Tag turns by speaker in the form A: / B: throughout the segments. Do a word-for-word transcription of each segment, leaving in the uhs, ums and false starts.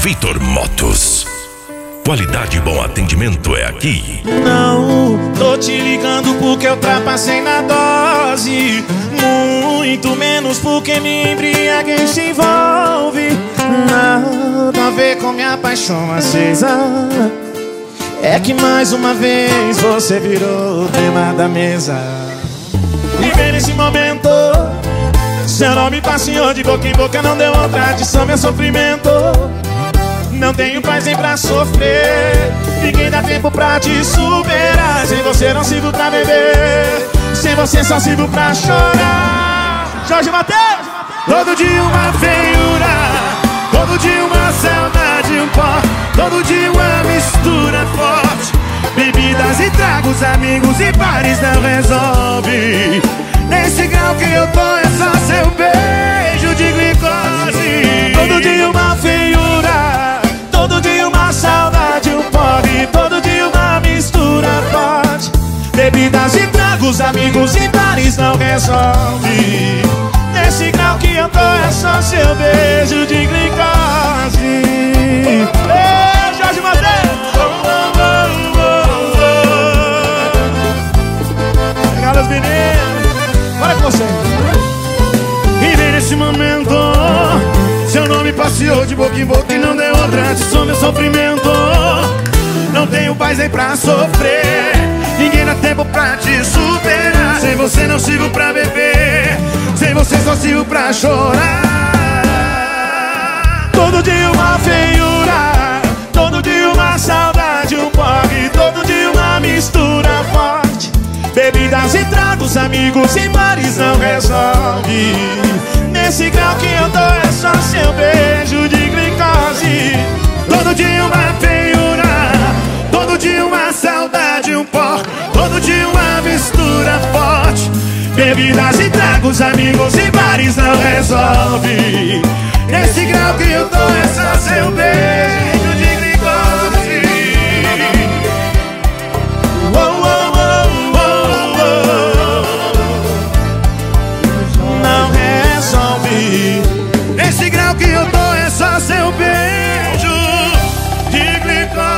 A: Vitor Motos. Qualidade e bom atendimento é aqui.
B: Não, tô te ligando porque eu ultrapassei na dose. Muito menos porque me embriaguei se envolve. Nada a ver com minha paixão acesa. É que mais uma vez você virou o tema da mesa. Viver nesse momento, seu nome passeou de boca em boca, não deu outra adição, meu sofrimento. Não tenho paz nem pra sofrer, ninguém dá tempo pra te superar. Sem você não sirvo pra beber, sem você só sirvo pra chorar. Jorge Mateus! Todo dia uma feiura, todo dia uma saudade, um pó, todo dia uma mistura forte. Bebidas e tragos, amigos e bares não resolve. Nesse grau que eu tô é só seu beijo de glicose. Todo dia uma feiura, todo dia uma saudade, um pobre, todo dia uma mistura forte. Bebidas e tragos, amigos e bares não resolve. Nesse grau que eu tô é só seu beijo de glicose. Ei, Jorge Mateus! Obrigado, as meninas. Bora com você. E vem nesse momento, seu nome passeou de boca em boca e não deu outra adição, meu sofrimento. Não tenho paz nem pra sofrer, ninguém dá tempo pra te superar. Sem você não sirvo pra beber, sem você só sirvo pra chorar. Todo dia uma feiura, todo dia uma saudade, um porre, todo dia uma mistura forte. Bebidas e tragos, amigos e bares não resolve. Nesse grau que eu tô é só seu beijo de glicose. Todo dia uma feiura, todo dia uma saudade, um pó, todo dia uma mistura forte. Bebidas e tragos, amigos e bares não resolve. Nesse grau que eu tô é só seu beijo de glicose. Oh, oh, oh, oh, oh. Não resolve. Nesse grau que eu tô é só seu beijo de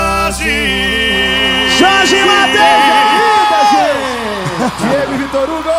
B: glicose.
C: Jorge Mateus! Diego e Vitor Hugo!